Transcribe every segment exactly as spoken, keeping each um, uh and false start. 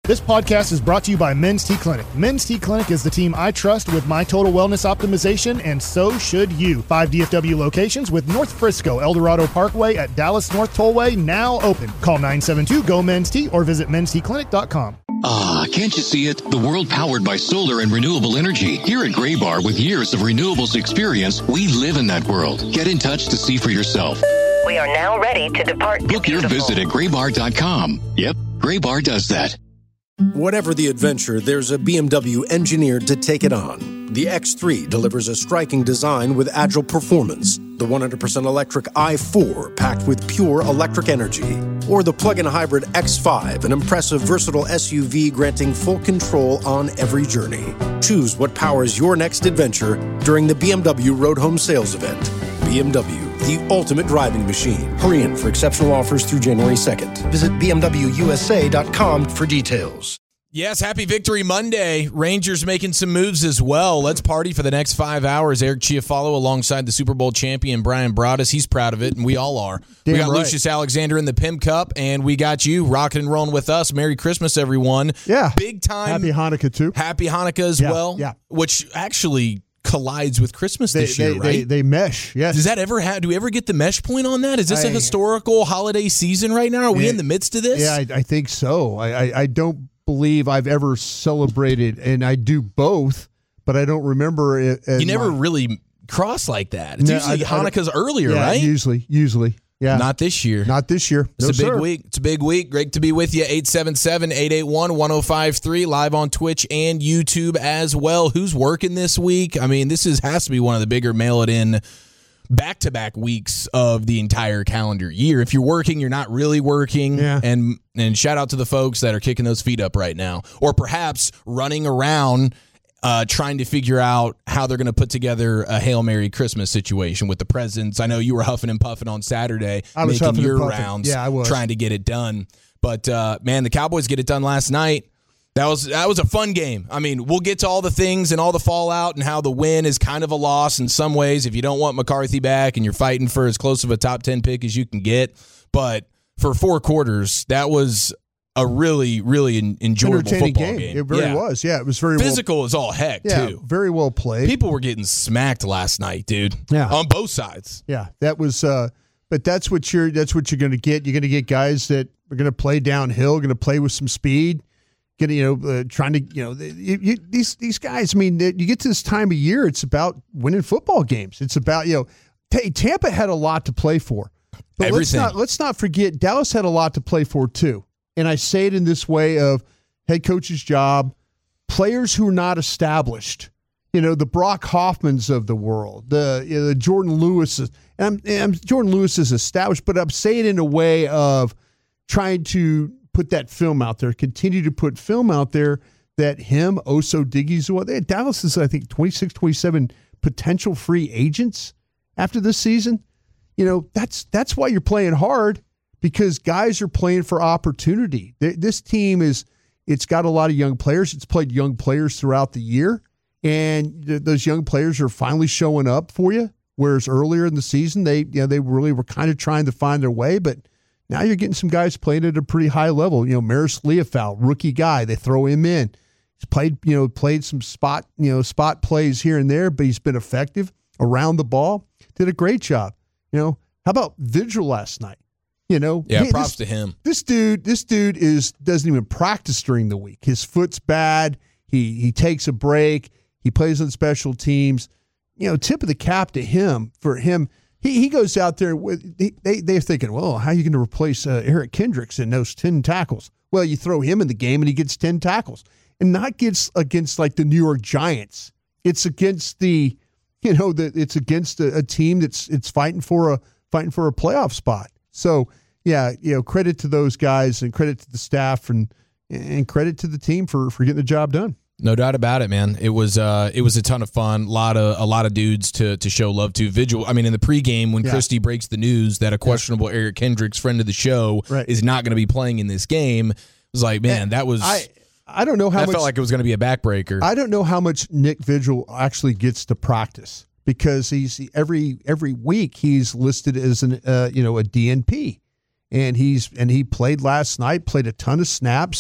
This podcast is brought to you by Men's T Clinic. Men's T Clinic is the team I trust with my total wellness optimization, and so should you. Five D F W locations with North Frisco, El Dorado Parkway at Dallas North Tollway now open. Call nine seven two, G O, MENS T or visit mens t clinic dot com. Ah, can't you see it? The world powered by solar and renewable energy. Here at Gray Bar, with years of renewables experience, we live in that world. Get in touch to see for yourself. We are now ready to depart. Book your visit at gray bar dot com. Yep, Gray Bar does that. Whatever the adventure, there's a B M W engineered to take it on. The X three delivers a striking design with agile performance. The one hundred percent electric i four packed with pure electric energy. Or the plug-in hybrid X five, an impressive versatile S U V granting full control on every journey. Choose what powers your next adventure during the B M W Road Home Sales Event. B M W, the ultimate driving machine. Hurry in for exceptional offers through January second. Visit b m w u s a dot com for details. Yes, happy Victory Monday. Rangers making some moves as well. Let's party for the next five hours. Eric Chiafalo alongside the Super Bowl champion Brian Broaddus. He's proud of it, and we all are. Damn we got right. Lucius Alexander in the P I M Cup, and we got you rocking and rolling with us. Merry Christmas, everyone. Yeah. Big time. Happy Hanukkah, too. Happy Hanukkah as Yeah, well. yeah. Which actually collides with Christmas They, this year, they, right? they, they mesh, yes. Does that ever have? Do we ever get the mesh point on that? Is this a I- historical holiday season right now? Are we Yeah. in the midst of this? Yeah, I, I think so. I, I, I don't believe I've ever celebrated, and I do both, but I don't remember it. you never my, really cross like that. It's No, usually I- I- Hanukkah's earlier, yeah, right? Usually, usually. Yeah. Not this year. Not this year. It's No, a big sir. week. It's a big week. Great to be with you. eight seven seven, eight eight one, one oh five three, live on Twitch and YouTube as well. Who's working this week? I mean, this is has to be one of the bigger mail it in back-to-back weeks of the entire calendar year. If you're working, you're not really working. Yeah. And and shout out to the folks that are kicking those feet up right now, or perhaps running around uh, trying to figure out how they're going to put together a Hail Mary Christmas situation with the presents. I know you were huffing and puffing on Saturday, I was making huffing and your puffing. rounds, Yeah, I was. trying to get it done. But uh, man, the Cowboys get it done last night. That was that was a fun game. I mean, we'll get to all the things and all the fallout and how the win is kind of a loss in some ways if you don't want McCarthy back and you're fighting for as close of a top ten pick as you can get. But for four quarters, that was a really, really en- enjoyable Entertaining football game. game. It very Yeah. was. Yeah, it was very Physical as all heck, well. Yeah, too. very well played. People were getting smacked last night, dude. Yeah. On both sides. Yeah, that was. Uh, but that's what you're. That's what you're going to get. You're going to get guys that are going to play downhill, going to play with some speed. Getting, you know, uh, trying to, you know, you, you, these these guys. I mean, they, you get to this time of year, it's about winning football games. It's about, you know, t- Tampa had a lot to play for, but let's Everything. not let's not forget Dallas had a lot to play for too. And I say it in this way of head coach's job, players who are not established. You know, the Brock Hoffmans of the world, the you know, the Jordan Lewis's. And I'm, and I'm, Jordan Lewis is established, but I'm saying it in a way of trying to put that film out there, continue to put film out there that him, Oso Diggy, Dallas is, I think, twenty-six, twenty-seven potential free agents after this season. You know, that's that's why you're playing hard, because guys are playing for opportunity. This team is, it's got a lot of young players. It's played young players throughout the year, and th- those young players are finally showing up for you, whereas earlier in the season, they, you know, they really were kind of trying to find their way, but now you're getting some guys playing at a pretty high level. You know, Maris Leofau, rookie guy, they throw him in. He's played, you know, played some spot, you know, spot plays here and there, but he's been effective around the ball. Did a great job. You know, how about Vigil last night? You know, Yeah, he- props this, to him. This dude, this dude is doesn't even practice during the week. His foot's bad. He he takes a break. He plays on special teams. You know, tip of the cap to him for him. He he goes out there with they they they're thinking, well, how are you going to replace uh, Eric Kendricks in those ten tackles? Well, you throw him in the game and he gets ten tackles, and not gets against like the New York Giants. It's against the, you know, the it's against a, a team that's it's fighting for a fighting for a playoff spot. So yeah, you know, credit to those guys and credit to the staff and and credit to the team for for getting the job done. No doubt about it, man. It was uh, it was a ton of fun. A lot of a lot of dudes to to show love to. Vigil. I mean, in the pregame when Yeah. Christie breaks the news that a questionable yeah. Eric Kendricks, friend of the show, Right. is not going to be playing in this game, it was like, man, that was. I I don't know how that much felt like it was going to be a backbreaker. I don't know how much Nick Vigil actually gets to practice, because he's every every week he's listed as an uh, you know a D N P, and he's and he played last night, played a ton of snaps.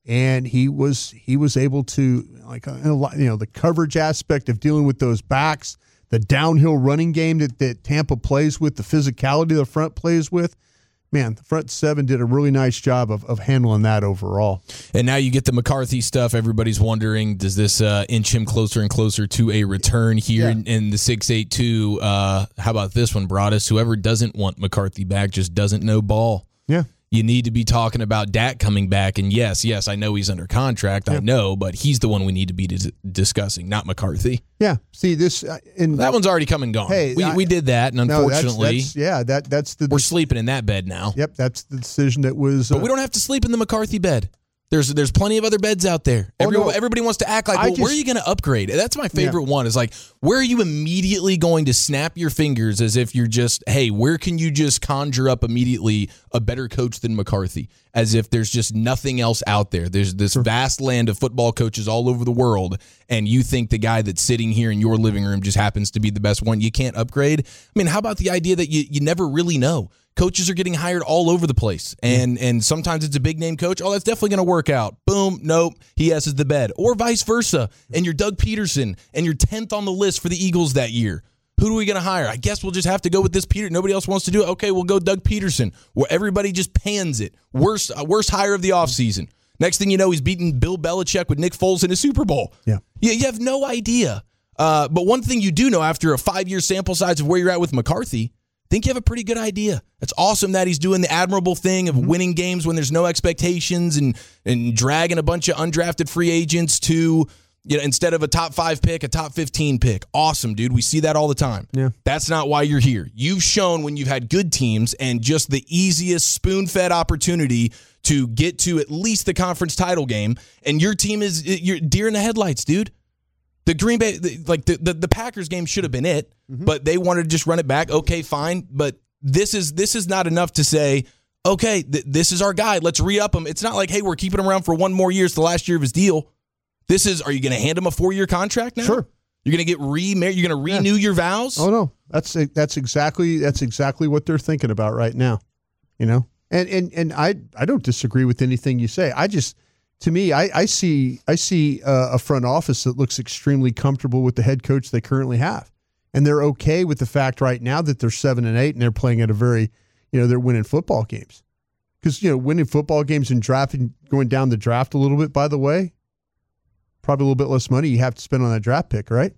and he was he was able to, like, a lot, you know, the coverage aspect of dealing with those backs, the downhill running game that, that Tampa plays with, the physicality the front plays with. Man, the front seven did a really nice job of, of handling that overall. And now you get the McCarthy stuff. Everybody's wondering, does this uh, inch him closer and closer to a return here Yeah. in, in the six eight two? Uh, how about this one, Broadus? Whoever doesn't want McCarthy back just doesn't know ball. Yeah. You need to be talking about Dak coming back. And yes, yes, I know he's under contract. Yeah. I know, but he's the one we need to be dis- discussing, not McCarthy. Yeah. See, this uh, in That one's already come and gone. Hey, we, I- we did that, and no, that's- unfortunately, that's, yeah, that that's the we're sleeping in that bed now. Yep, that's the decision that was. But uh, we don't have to sleep in the McCarthy bed. There's there's plenty of other beds out there. Oh, Everyone, no. Everybody wants to act like, I well, where just- are you going to upgrade? That's my favorite one. Is like, where are you immediately going to snap your fingers as if you're just, hey, where can you just conjure up immediately a better coach than McCarthy? As if there's just nothing else out there. There's this vast land of football coaches all over the world, and you think the guy that's sitting here in your living room just happens to be the best one. You can't upgrade. I mean, how about the idea that you, you never really know? Coaches are getting hired all over the place, and and sometimes it's a big name coach. Oh, that's definitely going to work out. Boom, nope, he S's the bed, or vice versa. And you're Doug Peterson, and you're tenth on the list for the Eagles that year. Who are we going to hire? I guess we'll just have to go with this Peter. Nobody else wants to do it. Okay, we'll go Doug Peterson. Where everybody just pans it. Worst uh, worst hire of the offseason. Next thing you know, he's beating Bill Belichick with Nick Foles in a Super Bowl. Yeah, you, you have no idea. Uh, but one thing you do know after a five-year sample size of where you're at with McCarthy, I think you have a pretty good idea. It's awesome that he's doing the admirable thing of winning games when there's no expectations and and dragging a bunch of undrafted free agents to, you know, instead of a top five pick, a top fifteen pick. Awesome, dude. We see that all the time. Yeah. That's not why you're here. You've shown when you've had good teams and just the easiest spoon-fed opportunity to get to at least the conference title game, and your team is you're deer in the headlights, dude. The Green Bay, the, like the, the the Packers game should have been it, mm-hmm. but they wanted to just run it back. Okay, fine, but this is this is not enough to say, okay, th- this is our guy. Let's re-up him. It's not like, hey, we're keeping him around for one more year. It's the last year of his deal. This is, are you going to hand him a four-year contract now? Sure. You're going to get remarried. You're going to renew yeah. your vows. Oh no, that's that's exactly that's exactly what they're thinking about right now. You know, and and and I I don't disagree with anything you say. I just. To me, I, I see I see uh, a front office that looks extremely comfortable with the head coach they currently have, and they're okay with the fact right now that they're seven and eight and they're playing at a very, you know, they're winning football games, because you know winning football games and drafting, going down the draft a little bit. By the way, probably a little bit less money you have to spend on that draft pick, right?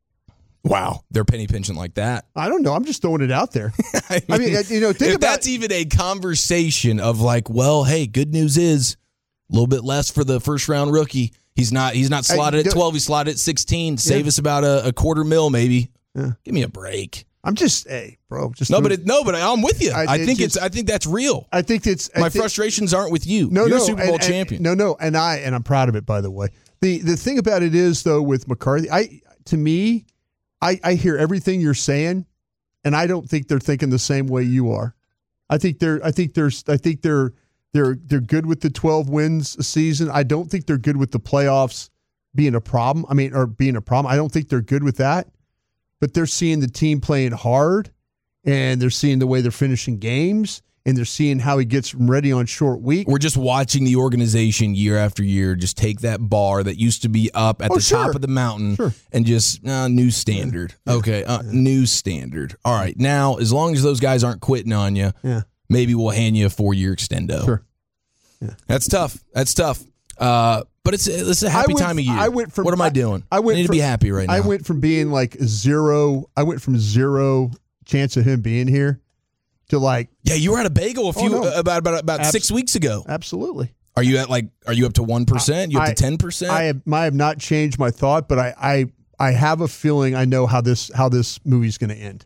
Wow, they're penny pinching like that. I don't know. I'm just throwing it out there. I mean, I mean you know, think if about that's even a conversation of like, well, hey, good news is. A little bit less for the first round rookie. He's not he's not slotted I, at twelve. He's slotted at sixteen. Save yeah. us about a, a quarter mil, maybe. Yeah. Give me a break. I'm just, hey, bro. Just no, but it, no, but I'm with you. I, I think it's, just, it's. I think that's real. I think it's. My I think, frustrations aren't with you. No, You're no, a Super Bowl and, champion. And, no, no, and I and I'm proud of it. By the way, the the thing about it is though with McCarthy, I to me, I I hear everything you're saying, and I don't think they're thinking the same way you are. I think they're. I think there's. I think they're. They're they're good with the twelve wins a season. I don't think they're good with the playoffs being a problem. I mean, or being a problem. I don't think they're good with that. But they're seeing the team playing hard, and they're seeing the way they're finishing games, and they're seeing how he gets ready on short week. We're just watching the organization year after year just take that bar that used to be up at oh, the sure. top of the mountain sure. and just uh, new standard. Yeah. Okay, uh, yeah. new standard. All right, now as long as those guys aren't quitting on you, yeah. maybe we'll hand you a four-year extendo. Sure. Yeah. That's tough. That's tough. Uh, but it's it's a happy went, time of year. I went from, what am I doing? I, I, went I need from, to be happy right now. I went from being like zero. I went from zero chance of him being here to like. Yeah, you were at a bagel a few oh, no. uh, about about about Abs- six weeks ago. Absolutely. Are you at like? Are you up to one percent? You up I, to ten percent? I have. I have not changed my thought, but I I, I have a feeling I know how this how this movie's going to end.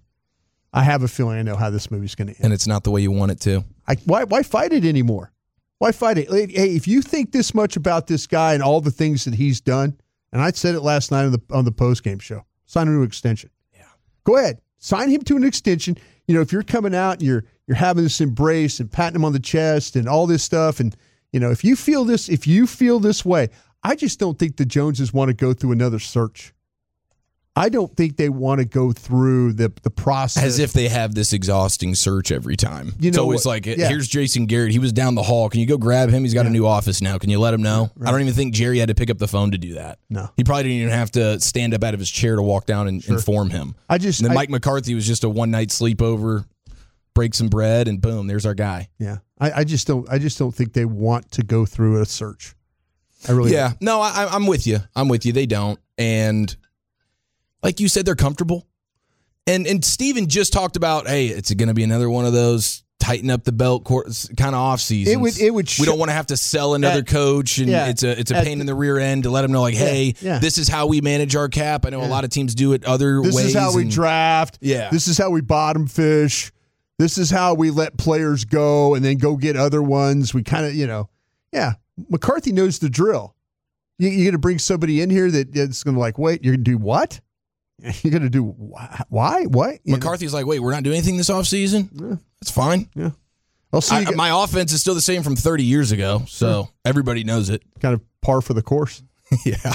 I have a feeling I know how this movie's going to end, and it's not the way you want it to. I why why fight it anymore? Why fight it? Hey, if you think this much about this guy and all the things that he's done, and I said it last night on the on the post-game show, sign him to an extension. Yeah. Go ahead. Sign him to an extension. You know, if you're coming out and you're you're having this embrace and patting him on the chest and all this stuff, and you know, if you feel this, if you feel this way, I just don't think the Joneses want to go through another search. I don't think they want to go through the the process. As if they have this exhausting search every time. You it's know always what? like, Yeah. here's Jason Garrett. He was down the hall. Can you go grab him? He's got a new office now. Can you let him know? Right. I don't even think Jerry had to pick up the phone to do that. No. He probably didn't even have to stand up out of his chair to walk down and inform him. I just And then I- Mike McCarthy was just a one-night sleepover, break some bread, and boom, there's our guy. Yeah, I, I just don't. I just don't think they want to go through a search. I really. Yeah, no, I, I'm with you. I'm with you. They don't, and like you said, they're comfortable. And and Steven just talked about, hey, it's going to be another one of those tighten up the belt kind of off seasons. It would. It would. We don't want to have to sell another at, coach, and yeah, it's a it's a at, pain in the rear end to let them know, like, hey, yeah, yeah. this is how we manage our cap. I know yeah. a lot of teams do it other this ways. This is how we and, draft. Yeah. This is how we bottom fish. This is how we let players go and then go get other ones. We kind of, you know, yeah. McCarthy knows the drill. You, you're going to bring somebody in here that it's going to like, wait, you're going to do what? You're going to do wh- why? What? You McCarthy's know? like, wait, we're not doing anything this offseason? Yeah. That's fine. Yeah. I'll see. I, Get, my offense is still the same from thirty years ago, so everybody knows it. Kind of par for the course. Yeah.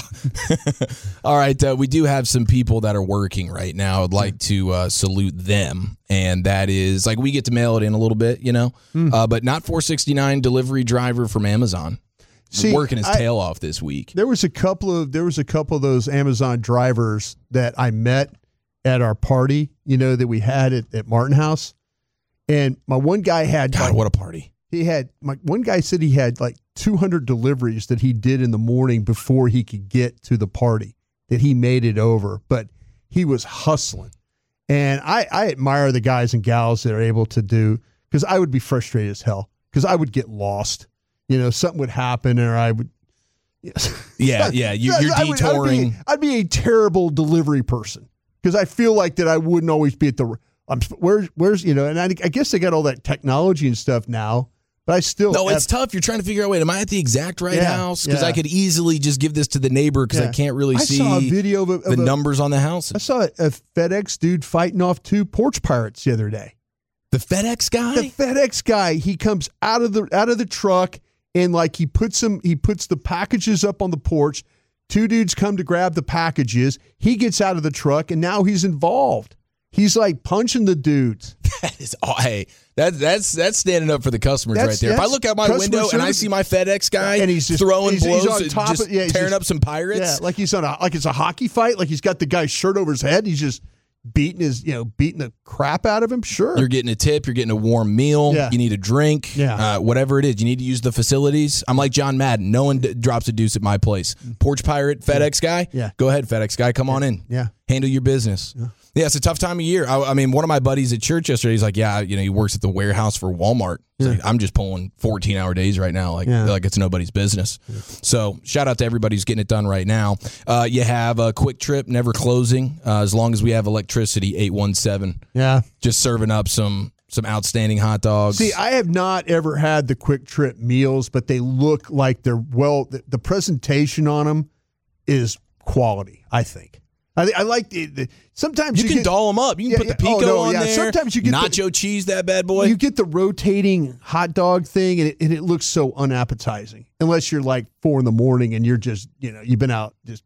All right. Uh, we do have some people that are working right now. I'd like to uh, salute them. And that is, like, we get to mail it in a little bit, you know, mm. uh, but not four sixty-nine delivery driver from Amazon. See, working his I, tail off this week. There was a couple of there was a couple of those Amazon drivers that I met at our party, you know, that we had at, at Martin House. And my one guy had God, like, what a party. He had my one guy said he had like two hundred deliveries that he did in the morning before he could get to the party, that he made it over, but he was hustling. And I, I admire the guys and gals that are able to do, because I would be frustrated as hell because I would get lost. You know, something would happen or I would. Yeah, yeah, you, you're I would, detouring. I'd, be, I'd be a terrible delivery person because I feel like that I wouldn't always be at the. I'm where's where's you know, and I, I guess they got all that technology and stuff now. But I still no, have, it's tough. You're trying to figure out, wait, am I at the exact right yeah, house? Because yeah. I could easily just give this to the neighbor because yeah. I can't really I see saw a video of, a, of the a, numbers on the house. I saw a, a FedEx dude fighting off two porch pirates the other day. The FedEx guy? The FedEx guy. He comes out of the out of the truck and like he puts them. He puts the packages up on the porch. Two dudes come to grab the packages. He gets out of the truck and now he's involved. He's like punching the dudes. That is, oh, hey, that, that's that's standing up for the customers that's, right there. If I look out my window service, and I see my FedEx guy and he's just, throwing he's, blows, he's on and top just of, yeah, tearing just, up some pirates, yeah, like he's on a like it's a hockey fight, like he's got the guy's shirt over his head, and he's just beating his, you know, beating the crap out of him. Sure, you're getting a tip, you're getting a warm meal, yeah. you need a drink, yeah. uh, whatever it is, you need to use the facilities. I'm like John Madden. No one d- drops a deuce at my place. Porch pirate, FedEx guy, yeah, go ahead, FedEx guy, come on in, yeah, handle your business. Yeah. Yeah, it's a tough time of year. I, I mean, one of my buddies at church yesterday, he's like, yeah, you know, he works at the warehouse for Walmart. He's yeah. like, I'm just pulling fourteen-hour days right now, like, yeah. like it's nobody's business. Yeah. So shout out to everybody who's getting it done right now. Uh, you have a Quick Trip, never closing, uh, as long as we have electricity, eight one seven. Yeah. Just serving up some some outstanding hot dogs. See, I have not ever had the Quick Trip meals, but they look like they're, well, the, the presentation on them is quality, I think. I, I like the, the sometimes you, you can get, doll them up. You can yeah, put the yeah, pico oh, no, on yeah. there. Sometimes you get nacho the, cheese, that bad boy. You get the rotating hot dog thing, and it, and it looks so unappetizing. Unless you're like four in the morning and you're just, you know, you've been out just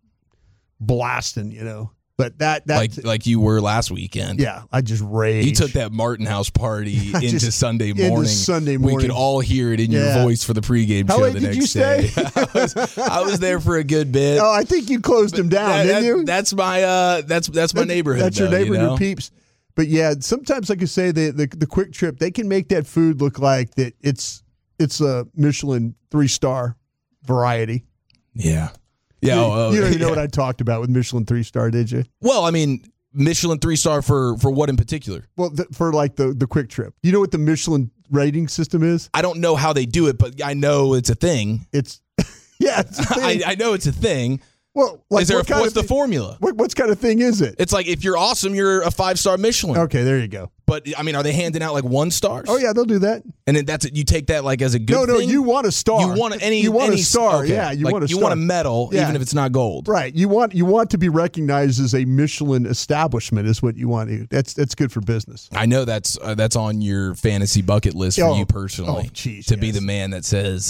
blasting, you know. But that that like like you were last weekend. Yeah, I just raged. You took that Martin House party into just, Sunday morning. Into Sunday morning. We could all hear it in yeah. your voice for the pregame How show late the did next you stay? day. I, was, I was there for a good bit. Oh, I think you closed him down, that, didn't that, you? That's my uh, that's that's my that's, neighborhood. That's your though, neighborhood, you know? your peeps. But yeah, sometimes, like I say, the, the the Quick Trip, they can make that food look like that it's it's a Michelin three star variety. Yeah, yeah. You, oh, oh, you don't even yeah. know what I talked about with Michelin three star, did you? Well, I mean, Michelin three star for for what in particular? Well, the, for like the the Quick Trip. You know what the Michelin rating system is? I don't know how they do it, but I know it's a thing. It's yeah, it's a thing. I, I know it's a thing. Well, like is there what a, kind what's of the thing, formula? What what kind of thing is it? It's like if you're awesome, you're a five star Michelin. Okay, there you go. But I mean, are they handing out like one stars? Oh yeah, they'll do that. And then that's it. You take that like as a good no, no, thing? you want a star. You want any? You want any, a star. okay. Yeah, you like, want a you star. want a medal, yeah. even if it's not gold. Right. You want you want to be recognized as a Michelin establishment is what you want to. That's that's good for business. I know that's uh, that's on your fantasy bucket list for oh, you personally. Oh, geez, to yes. be the man that says,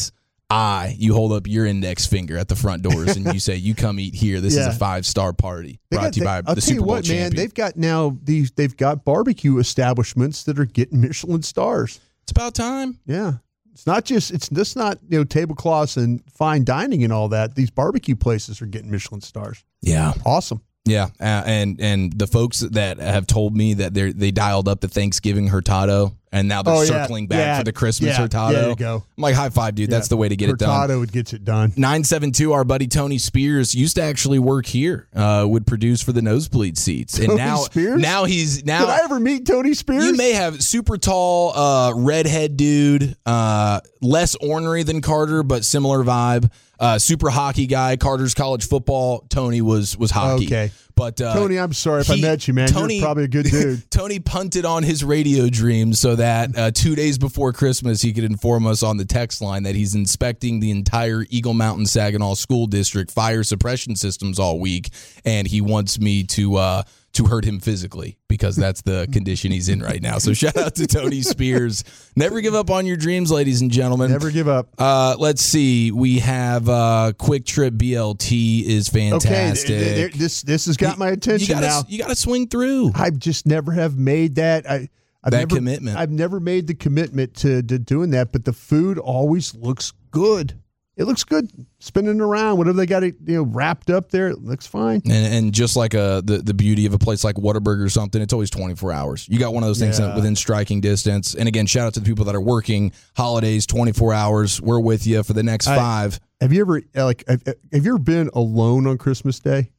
I, you hold up your index finger at the front doors and you say, you come eat here. This Yeah. is a five-star party They brought got- to you they- by I'll the tell you Super Bowl what, champion. man, they've got now these. They've got barbecue establishments that are getting Michelin stars. It's about time. Yeah, it's not just it's just not you know tablecloths and fine dining and all that. These barbecue places are getting Michelin stars. Yeah. Awesome. Yeah, uh, and and the folks that have told me that they they dialed up the Thanksgiving hurtado and now they're Oh, yeah. circling back Yeah. for the Christmas Yeah. hurtado. There you go. I'm like, high five, dude. That's Yeah. the way to get it done. Hurtado, it gets it done. nine seven two, our buddy Tony Spears used to actually work here, uh, would produce for the nosebleed seats. And Tony now, Spears? now he's now. Did I ever meet Tony Spears? You may have super tall, uh, redhead dude, uh, less ornery than Carter, but similar vibe. Uh, super hockey guy. Carter's college football. Tony was was hockey. Okay. But uh, Tony, I'm sorry if I he- met you, man. Tony- You're probably a good dude. Tony punted on his radio dreams so that uh, two days before Christmas he could inform us on the text line that he's inspecting the entire Eagle Mountain Saginaw School District fire suppression systems all week, and he wants me to uh, to hurt him physically because that's the condition he's in right now. So shout out to Tony Spears. Never give up on your dreams, ladies and gentlemen. Never give up. Uh, let's see. We have uh, Quick Trip B L T is fantastic. Okay, th- th- this this has got my attention you gotta, now. You got to swing through. I just never have made that. I I've That never, commitment. I've never made the commitment to, to doing that, but the food always looks good. It looks good spinning around, whatever they got it, you know, wrapped up there. It looks fine. And, and just like a, the, the beauty of a place like Whataburger or something, it's always twenty-four hours. You got one of those things Yeah. within striking distance. And again, shout out to the people that are working holidays, twenty-four hours. We're with you for the next I- five. Have you ever like have, have you ever been alone on Christmas Day?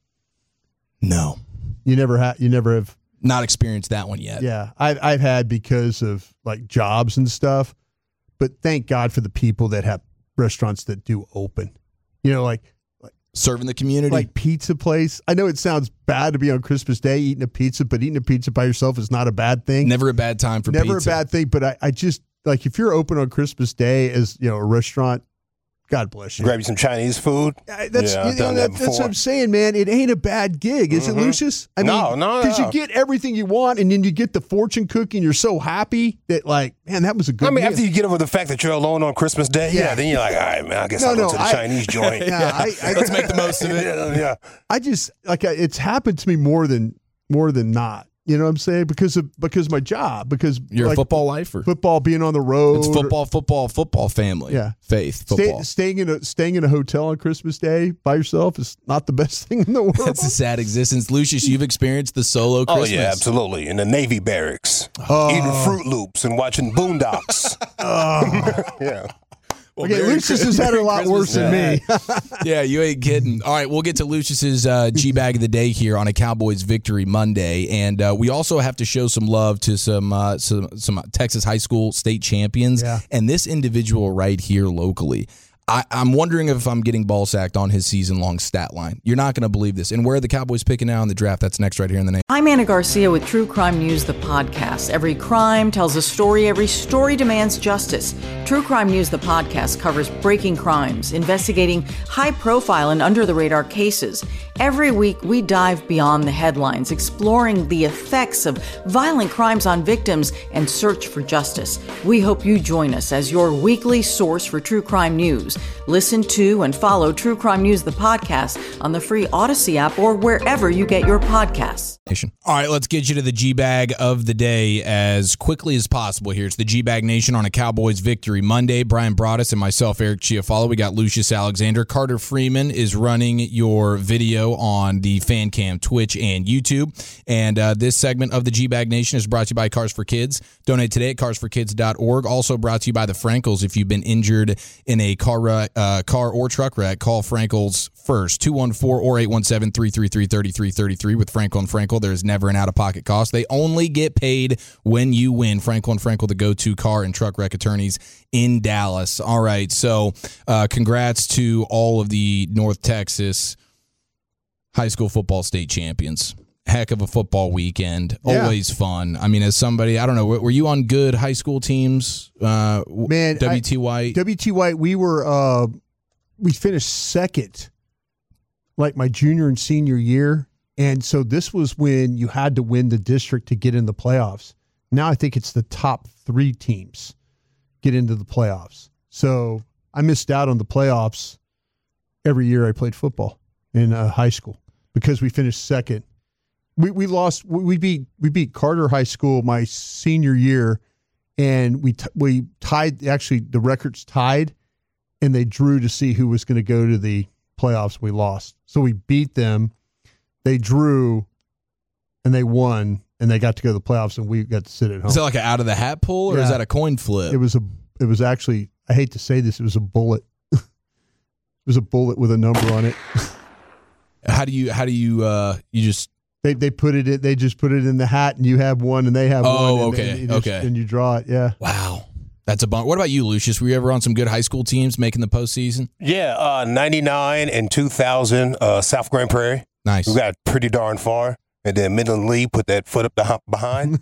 No, You never have. You never have. not experienced that one yet. Yeah, I've I've had because of like jobs and stuff, but thank God for the people that have restaurants that do open. You know, like Serving the community. like pizza place. I know it sounds bad to be on Christmas Day eating a pizza, but eating a pizza by yourself is not a bad thing. Never a bad time for Never pizza. a bad thing. But I, I just like if you're open on Christmas Day as you know a restaurant, God bless you. Grab you some Chinese food. I- That's, Yeah, you I've know, done that, that that's what before. I'm saying, man. It ain't a bad gig, is it, Lucius? I No, mean, no, Because no. you get everything you want, and then you get the fortune cookie, and you're so happy that, like, man, that was a good I mean, meal. after you get over the fact that you're alone on Christmas Day, yeah, Yeah. then you're like, all right, man, I guess No, I'll go no, to the I- Chinese joint. Yeah, I, I, Let's make the most of it. yeah, yeah. I just like I- it's happened to me more than more than not. You know what I'm saying? Because of because of my job. Because You're like, a football lifer. football being on the road. It's or football, football, football family. Yeah. Faith, stay- football. staying in a staying in a hotel on Christmas Day by yourself is not the best thing in the world. That's a sad existence. Lucius, you've experienced the solo Oh, Christmas. yeah, absolutely. In the Navy barracks, Oh. eating Fruit Loops and watching Boondocks. yeah. Well, Okay, Merry Lucius has had it a lot Christmas. worse than me. Yeah, you ain't kidding. All right, we'll get to Lucius's uh, G-Bag of the Day here on a Cowboys Victory Monday. And uh, we also have to show some love to some uh, some, some Texas high school state champions. Yeah. And this individual right here locally. I, I'm wondering if I'm getting ball sacked on his season-long stat line. You're not going to believe this. And where are the Cowboys picking now in the draft? That's next right here in the name. I'm Anna Garcia with True Crime News, the podcast. Every crime tells a story. Every story demands justice. True Crime News, the podcast, covers breaking crimes, investigating high-profile and under-the-radar cases. Every week, we dive beyond the headlines, exploring the effects of violent crimes on victims and search for justice. We hope you join us as your weekly source for true crime news. Listen to and follow True Crime News, the podcast, on the free Odyssey app or wherever you get your podcasts. All right, let's get you to the G-Bag of the Day as quickly as possible here. It's the G-Bag Nation on a Cowboys Victory Monday. Brian Broaddus and myself, Eric Chiafalo. We got Lucius Alexander. Carter Freeman is running your video on the Fan Cam Twitch and YouTube. And uh, this segment of the G-Bag Nation is brought to you by Cars for Kids. Donate today at cars for kids dot org. Also brought to you by the Frankels. If you've been injured in a car wreck, uh, car or truck wreck, call Frankels first. two one four or eight one seven, three three three, three three three three with Frankel and Frankel. There's never an out-of-pocket cost. They only get paid when you win. Frankel and Frankel, the go-to car and truck wreck attorneys in Dallas. All right, so uh, congrats to all of the North Texas high school football state champions. Heck of a football weekend. Yeah. Always fun. I mean, as somebody, I don't know, were you on good high school teams? Uh, Man, W T White? W T White, we were uh, we finished second, like my junior and senior year, and so this was when you had to win the district to get in the playoffs. Now I think it's the top three teams get into the playoffs. So I missed out on the playoffs every year I played football in uh, high school because we finished second. We we lost. We beat we beat Carter High School my senior year, and we t- we tied. Actually, the records tied, and they drew to see who was going to go to the playoffs. We lost, so we beat them. They drew, and they won, and they got to go to the playoffs, and we got to sit at home. Is that like an out of the hat pull, or Yeah. is that a coin flip? It was a. It was actually. I hate to say this. It was a bullet. It was a bullet with a number on it. How do you? How do you? Uh, you just. They they put it in, they just put it in the hat, and you have one, and they have Oh, one. and- okay, and you just- okay. And you draw it. Yeah. Wow, that's a bump. What about you, Lucius? Were you ever on some good high school teams making the postseason? Yeah, uh, ninety-nine and two thousand, uh, South Grand Prairie. Nice. We got pretty darn far. And then Midland Lee put that foot up the hump behind.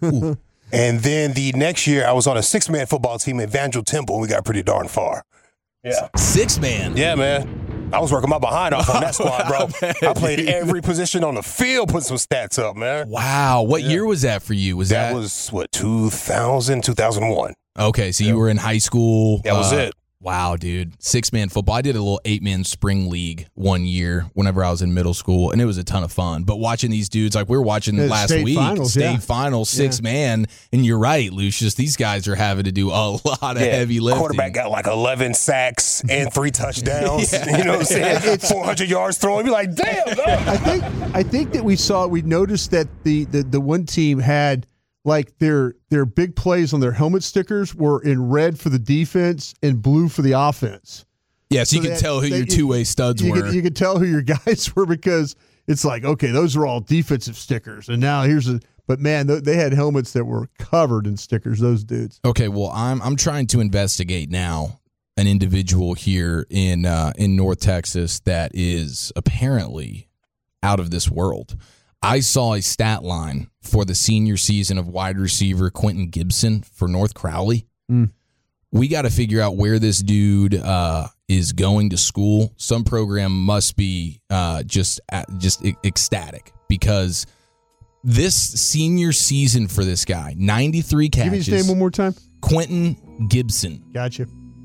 And then the next year, I was on a six-man football team at Evangel Temple, and we got pretty darn far. Yeah. Six man. Yeah, man. I was working my behind off on that squad, bro. man. I played every position on the field, put some stats up, man. Wow. What year was that for you? Was that, That was, what, two thousand, two thousand one. okay? So you were in high school. That was uh, it. Wow, dude. Six man football. I did a little eight man spring league one year whenever I was in middle school, and it was a ton of fun. But watching these dudes, like we were watching Yeah, last state week, finals, state yeah. finals, six man, and you're right, Lucius. These guys are having to do a lot of heavy lifting. Quarterback got like eleven sacks and three touchdowns. You know what I'm saying? four hundred yards throwing. Be like, damn, dog. I think I think that we saw we noticed that the, the, the one team had like their their big plays on their helmet stickers were in red for the defense and blue for the offense. Yeah, so you So can they- tell who they- your two way studs You were. could, you could tell who your guys were because it's like, okay, those are all defensive stickers, and now here's a. But man, th- they had helmets that were covered in stickers. Those dudes. Okay, well, I'm I'm trying to investigate now an individual here in uh, in North Texas that is apparently out of this world. I saw a stat line for the senior season of wide receiver Quentin Gibson for North Crowley. Mm. We got to figure out where this dude uh, is going to school. Some program must be uh, just just ecstatic because this senior season for this guy, ninety-three catches. Give me his name one more time. Quentin Gibson. Gotcha.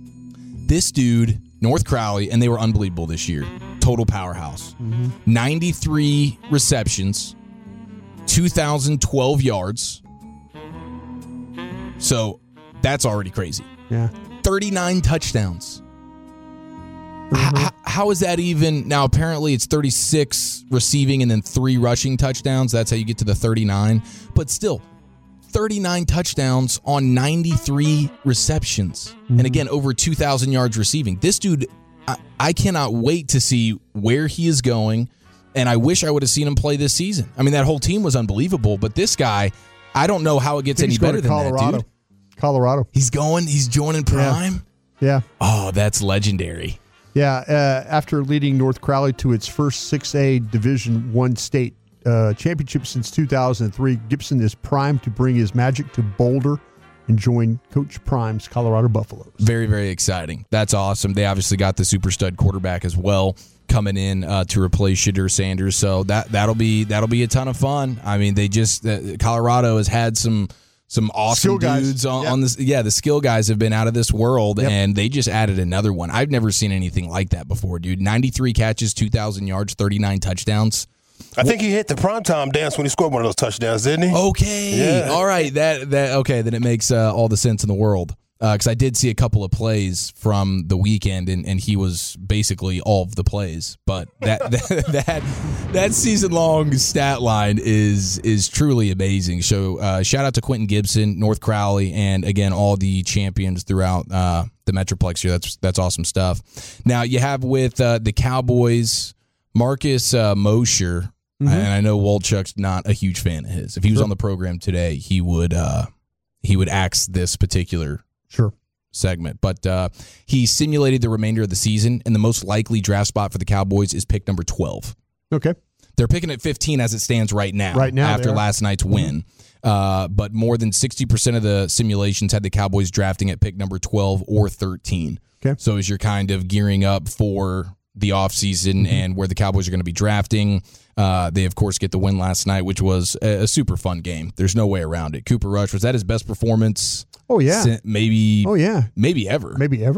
This dude, North Crowley, and they were unbelievable this year. Total powerhouse. Mm-hmm. ninety-three receptions, two thousand twelve yards. So that's already crazy. Yeah. thirty-nine touchdowns. Mm-hmm. H- how is that even? Now, apparently it's thirty-six receiving and then three rushing touchdowns. That's how you get to the thirty-nine. But still, thirty-nine touchdowns on ninety-three receptions. Mm-hmm. And again, over two thousand yards receiving. This dude, I, I cannot wait to see where he is going. And I wish I would have seen him play this season. I mean, that whole team was unbelievable. But this guy, I don't know how it gets I think any he's going better to than that, Colorado. dude. Colorado. He's going, he's joining Prime. Yeah. Oh, that's legendary. Yeah. Uh, after leading North Crowley to its first six A Division One state uh, championship since two thousand three, Gibson is primed to bring his magic to Boulder and join Coach Prime's Colorado Buffaloes. Very, very exciting. That's awesome. They obviously got the super stud quarterback as well coming in uh, to replace Shadur Sanders. So that that'll be that'll be a ton of fun. I mean, they just uh, Colorado has had some some awesome Skill guys. dudes on, Yep. on this. Yeah, the skill guys have been out of this world, Yep. and they just added another one. I've never seen anything like that before, dude. ninety-three catches, two thousand yards, thirty-nine touchdowns. I think he hit the primetime dance when he scored one of those touchdowns, didn't he? Okay. Yeah. All right. That that okay. Then it makes uh, all the sense in the world. Because uh, I did see a couple of plays from the weekend, and, and he was basically all of the plays. But that that that, that season long stat line is is truly amazing. So uh, shout out to Quentin Gibson, North Crowley, and again all the champions throughout uh, the Metroplex here. That's that's awesome stuff. Now you have with uh, the Cowboys, Marcus uh, Mosher, mm-hmm. and I know Walchuk's not a huge fan of his. If he was Sure. on the program today, he would uh, he would axe this particular. Sure. segment. But uh, he simulated the remainder of the season, and the most likely draft spot for the Cowboys is pick number twelve. Okay. They're picking at fifteen as it stands right now, Right now, after they are. last night's win. Uh, but more than sixty percent of the simulations had the Cowboys drafting at pick number twelve or thirteen. Okay. So as you're kind of gearing up for the offseason mm-hmm. and where the Cowboys are going to be drafting, uh, they, of course, get the win last night, which was a, a super fun game. There's no way around it. Cooper Rush, was that his best performance? Oh, yeah. Since maybe Oh, yeah. maybe ever. Maybe ever.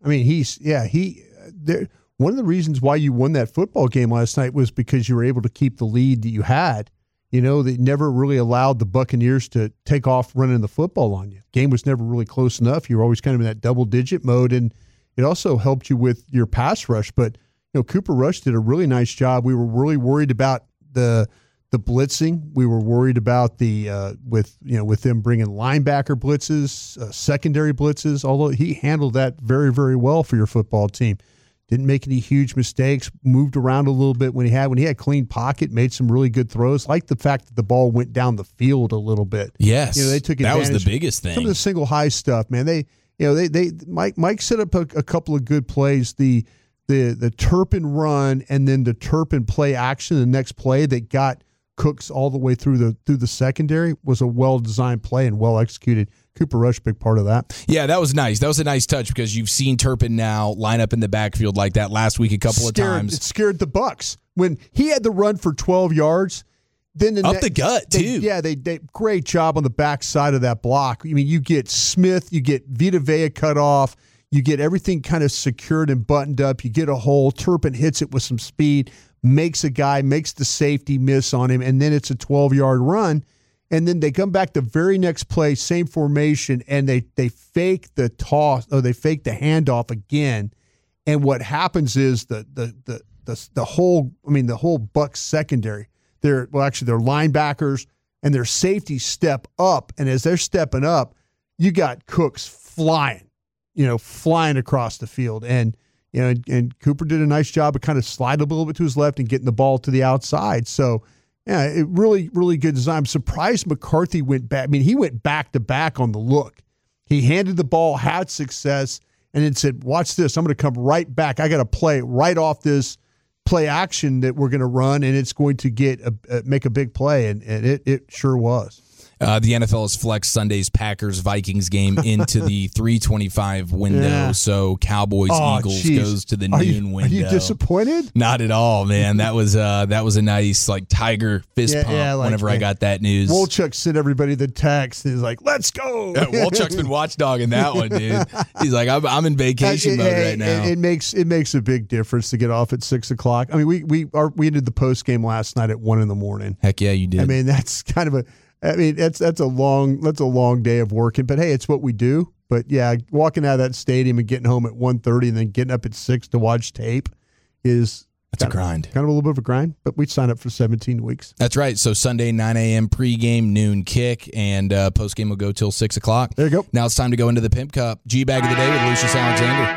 I mean, he's yeah he. There, one of the reasons why you won that football game last night was because you were able to keep the lead that you had. You know, that never really allowed the Buccaneers to take off running the football on you. Game was never really close enough. You were always kind of in that double-digit mode, and it also helped you with your pass rush. But, you know, Cooper Rush did a really nice job. We were really worried about the the blitzing. We were worried about the uh, with you know with them bringing linebacker blitzes, uh, secondary blitzes. Although he handled that very very well for your football team. Didn't make any huge mistakes. Moved around a little bit when he had when he had clean pocket. Made some really good throws. Like the fact that the ball went down the field a little bit. Yes, you know they took that advantage. was the biggest thing. Some of the single high stuff, man. They you know they they Mike Mike set up a, a couple of good plays. The the the Turpin run and then the Turpin play action. The next play that got Cooks all the way through the through the secondary was a well designed play and well executed. Cooper Rush, big part of that. Yeah, that was nice. That was a nice touch because you've seen Turpin now line up in the backfield like that last week a couple scared, of times. It scared the Bucs when he had the run for twelve yards. Then the up ne- the gut they, too. Yeah, they, they great job on the back side of that block. I mean, you get Smith, you get Vita Vea cut off, you get everything kind of secured and buttoned up. You get a hole. Turpin hits it with some speed, makes a guy, makes the safety miss on him, and then it's a twelve-yard run. And then they come back the very next play, same formation, and they they fake the toss or they fake the handoff again. And what happens is the the the the, the whole I mean the whole Bucs secondary, they're well actually their linebackers and their safeties step up, and as they're stepping up, you got Cooks flying, you know, flying across the field. And you know, and, and Cooper did a nice job of kind of sliding a little bit to his left and getting the ball to the outside. So yeah, it really, really good design. I'm surprised McCarthy went back. I mean, he went back to back on the look. He handed the ball, had success, and then said, watch this. I'm going to come right back. I got to play right off this play action that we're going to run, and it's going to get a, a, make a big play, and, and it, it sure was. Uh, the N F L has flexed Sunday's Packers-Vikings game into the three twenty-five window, Yeah. so Cowboys-Eagles oh, geez. goes to the are noon you, window. Are you disappointed? Not at all, man. That was uh, that was a nice like tiger fist Yeah, pump yeah, like, whenever I man. got that news. Wolchuk sent everybody the text. He's like, let's go. Yeah, Wolchuk's been watchdogging that one, dude. He's like, I'm, I'm in vacation It- mode it- right now. It, it makes it makes a big difference to get off at six o'clock. I mean, we we are we did the post game last night at one in the morning. Heck yeah, you did. I mean, that's kind of a. I mean, that's that's a long that's a long day of working, but hey, it's what we do. But yeah, walking out of that stadium and getting home at one thirty and then getting up at six to watch tape is That's a kind of- grind. kind of a little bit of a grind. But we signed up for seventeen weeks. That's right. So Sunday, nine a.m. pregame, noon kick, and uh, postgame will go till six o'clock. There you go. Now it's time to go into the Pimp Cup. G-Bag of the Day with Lucius Alexander.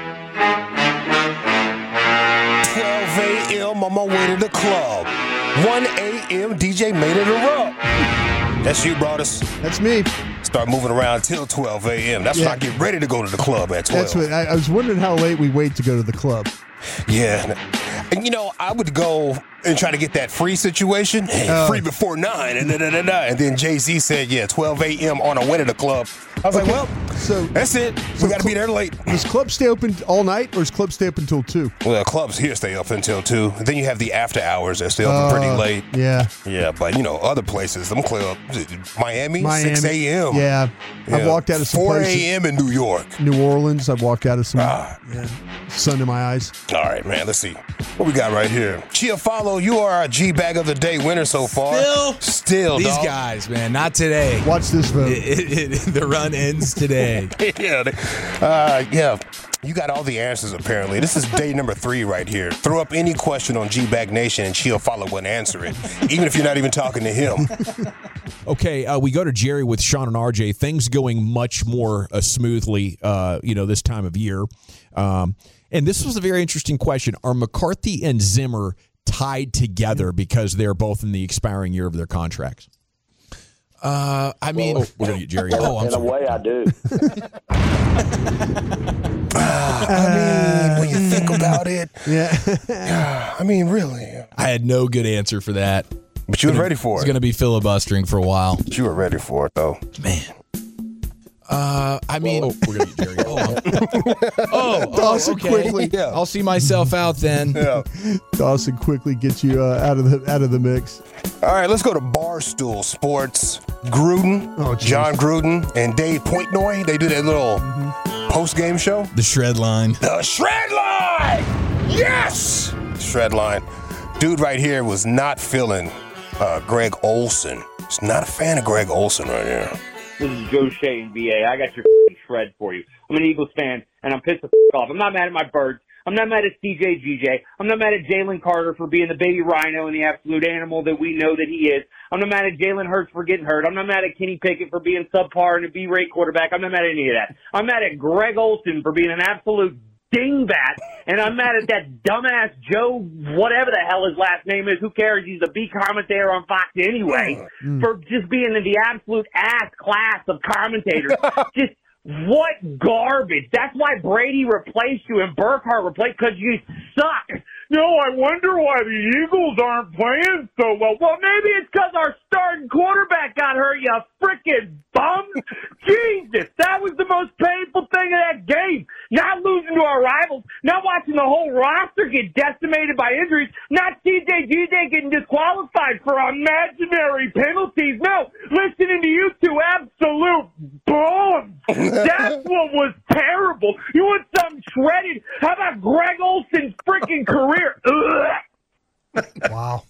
twelve a.m. on my way to the club. one a.m. D J made it erupt. That's you, brothers. That's me. Start moving around till twelve a.m. That's Yeah. when I get ready to go to the club at twelve. That's what I, I was wondering how late we wait to go to the club. Yeah. And, you know, I would go and try to get that free situation. Hey, Oh. free before nine. And, da, da, da, da. And then Jay-Z said, yeah, twelve a.m. on our way to the club. I was Okay. like, well, So that's it. so We got to be cl- there late. Does club stay open all night, or does club stay open until two? Well, clubs here stay up until two. Then you have the after hours that stay open pretty Uh, late. Yeah, Yeah, but, you know, other places, them clubs, Miami, Miami. six a.m. Yeah, I've walked out of some four places. a.m. in New York. New Orleans. I've walked out of some Ah. yeah, sun in my eyes. All right, man, let's see. What we got right here? Chia Follow, you are our G-Bag of the Day winner so far. Still? Still, These dog. guys, man, not today. Watch this vote. It, it, it, the run ends today. yeah, they- uh, yeah. You got all the answers, apparently. This is day number three right here. Throw up any question on G-Bag Nation and Chia Follow will answer it, even if you're not even talking to him. Okay, uh, we go to Jerry with Sean and R J. Things going much more uh, smoothly, uh, you know, this time of year. Um, and this was a very interesting question. Are McCarthy and Zimmer tied together because they're both in the expiring year of their contracts? Uh, I mean, Oh, we're going to get Jerry. In, Oh, I'm in a sorry. way, I do. I mean, when you think about it, Yeah, I mean, really. I had no good answer for that. But you were ready for It's it. going to be filibustering for a while. You were ready for it, though. Man. Uh, I mean, Oh, we're going to get Jerry. Oh, I'm- oh, Dawson okay. quickly. Yeah. I'll see myself out then. Yeah. Dawson quickly gets you uh, out of the out of the mix. All right, let's go to Barstool Sports. Gruden, Oh, geez. John Gruden, and Dave Portnoy. They do that little post-game show? The Shred Line. The Shred Line! Yes! Shred Line. Dude right here was not feeling uh, Greg Olsen. He's not a fan of Greg Olsen right here. This is Joe Shea in V A. I got your shred for you. I'm an Eagles fan, and I'm pissed the f- off. I'm not mad at my Birds. I'm not mad at C J G J. I'm not mad at Jalen Carter for being the baby rhino and the absolute animal that we know that he is. I'm not mad at Jalen Hurts for getting hurt. I'm not mad at Kenny Pickett for being subpar and a B-rate quarterback. I'm not mad at any of that. I'm mad at Greg Olsen for being an absolute dingbat, and I'm mad at that dumbass Joe, whatever the hell his last name is. Who cares? He's a B commentator on Fox anyway, mm. for just being in the absolute ass class of commentators. Just what garbage. That's why Brady replaced you and Burkhardt replaced, because you suck. No, I wonder why the Eagles aren't playing so well. Well, maybe it's because our starting quarterback got hurt, you frickin' bum. Jesus, that was the most painful thing of that game. Not losing to our rivals, not watching the whole roster get decimated by injuries, not C J G J getting disqualified for imaginary penalties. No, listening to you two absolute bums. That's what was terrible. You want something shredded? How about Greg Olsen's freaking career? Ugh. Wow.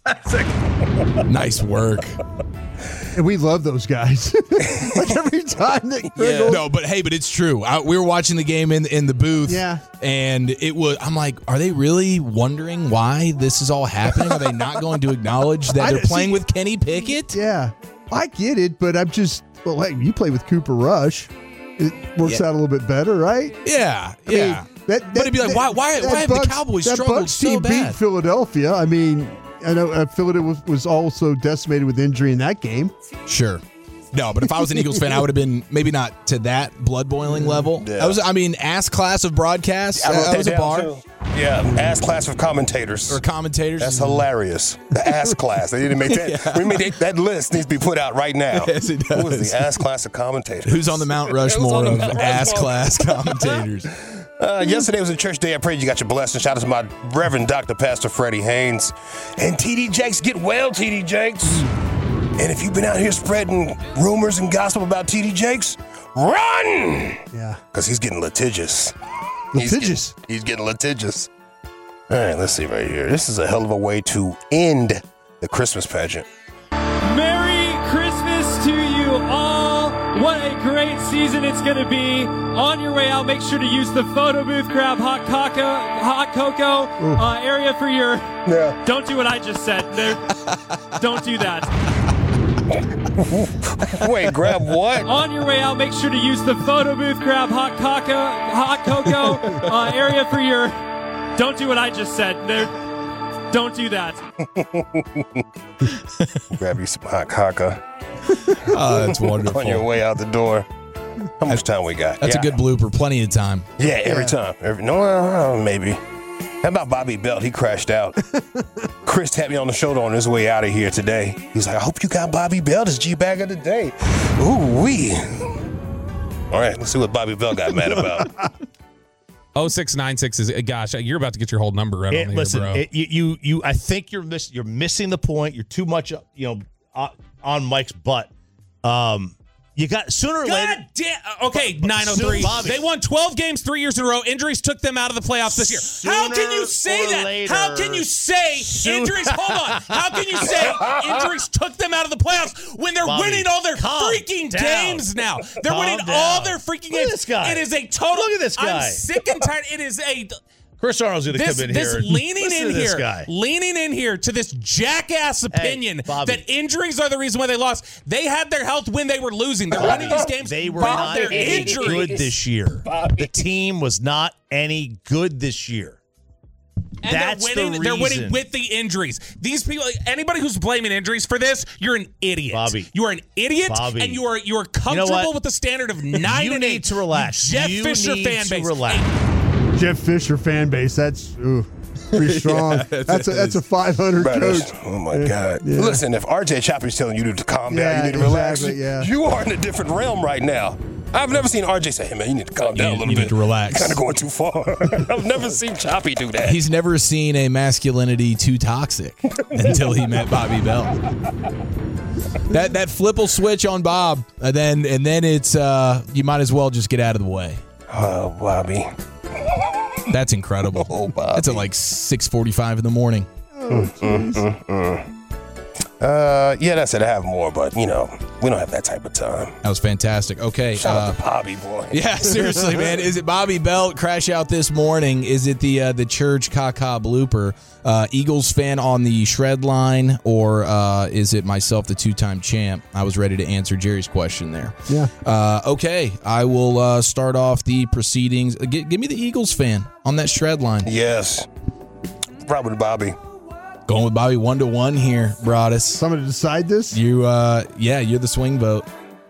Nice work. And we love those guys. Like every time that Greg yeah. Olsen- No, but hey, but it's true. I, we were watching the game in in the booth. Yeah. And it was, I'm like, are they really wondering why this is all happening? Are they not going to acknowledge that I, they're playing see, with Kenny Pickett? Yeah. I get it, but I'm just, well, hey, you play with Cooper Rush. It works yeah. out a little bit better, right? Yeah, I yeah. mean, that, that, but it'd be like, that, why why, why have Bucs, the Cowboys that struggled Bucs so team bad? beat Philadelphia. I mean, I know uh, Philadelphia was, was also decimated with injury in that game. Sure. No, but if I was an Eagles fan, I would have been maybe not to that blood boiling level. Yeah. I was, I mean, ass class of broadcast. I wrote that that was a down, bar. too. Yeah, ass class of commentators. Or commentators. That's hilarious. The ass class. They didn't make that. yeah. We made that, that list needs to be put out right now. Yes, it does. Who is the ass class of commentators? Who's on the Mount Rushmore the of Mount ass Rushmore? class commentators? Uh, yesterday was a church day. I prayed you got your blessing. Shout out to my Reverend Doctor Pastor Freddie Haynes. And T D Jakes, get well, T D Jakes. And if you've been out here spreading rumors and gossip about T D Jakes, run! Yeah. Because he's getting litigious. Litigious. He's getting, he's getting litigious. All right, let's see right here. This is a hell of a way to end the Christmas pageant. Merry Christmas to you all. What a great season it's going to be. On your way out, make sure to use the photo booth, grab hot cocoa, hot cocoa uh, area for your... Yeah. Don't do what I just said. There, don't do that. Wait, grab what? On your way out, make sure to use the photo booth, grab hot cocoa, hot cocoa uh, area for your... Don't do what I just said. There, don't do that. Grab you some hot cocoa. Oh, that's wonderful. On your way out the door. How much time we got? That's yeah. a good blooper. Plenty of time. Yeah, every Yeah. time. Every, no, uh, maybe. How about Bobby Belt? He crashed out. Chris tapped me on the shoulder on his way out of here today. He's like, I hope you got Bobby Belt as G-Bag of the day. Ooh, wee. All right, let's see what Bobby Belt got mad about. oh six nine six is, gosh, you're about to get your whole number right It, on listen, here, bro. it, you, you, you, I think you're miss, you're missing the point. You're too much, you know, uh, on Mike's butt. Um, you got sooner or God later. damn. Okay, nine oh three. Bobby. They won twelve games three years in a row. Injuries took them out of the playoffs this year. Sooner How can you say or that? later. How can you say Soon- injuries? Hold on. How can you say injuries took them out of the playoffs when they're Bobby, winning all their calm freaking down. games now? They're Calm winning down. all their freaking Look at games. this guy. It is a total. Look at this guy. I'm sick and tired. It is a. Chris Arnold's going to This, come in this here. and leaning listen in to this here, guy. leaning in here to this jackass opinion Bobby. that injuries are the reason why they lost. They had their health when they were losing. They're winning these games. They were by not their any injuries. good this year. The team was not any good this year. And That's they're winning, the they're winning reason. with the injuries. These people, anybody who's blaming injuries for this, you're an idiot. Bobby. You are an idiot, Bobby. and you are you are You know comfortable what? with the standard of nine You and need eight. to relax. You Jeff You Fisher need fan to base. relax. Hey, Jeff Fisher fan base. That's ooh, pretty strong. Yeah, that's a that's a five hundred coach. Oh my God! Yeah. Listen, if R J Choppy's telling you to calm down, Yeah, you need to relax. exactly, yeah. You are in a different realm right now. I've never seen R J say, "Hey man, you need to calm down You- a little you bit. need to relax." Kind of going too far." I've never seen Choppy do that. He's never seen a masculinity too toxic until he met Bobby Belt. That that flip will switch on Bob, and then and then it's uh, you might as well just get out of the way. Oh, Bobby. That's incredible. Oh, Bobby. That's at like six forty-five in the morning. Mm, mm, mm, mm. Uh, yeah, that's it. I have more, but, you know, we don't have that type of time. That was fantastic. Okay. Shout uh, out to Bobby, boy. Yeah, seriously, man. Is it Bobby Belt crash out this morning? Is it the uh, the church caca blooper? Uh, Eagles fan on the shred line, or uh, is it myself, the two-time champ? I was ready to answer Jerry's question there. Yeah. Uh, okay, I will uh, start off the proceedings. G- give me the Eagles fan on that shred line. Yes. Probably Bobby. Going with Bobby one to one here, Broadus. Someone to decide this? You, uh, yeah, you're the swing vote.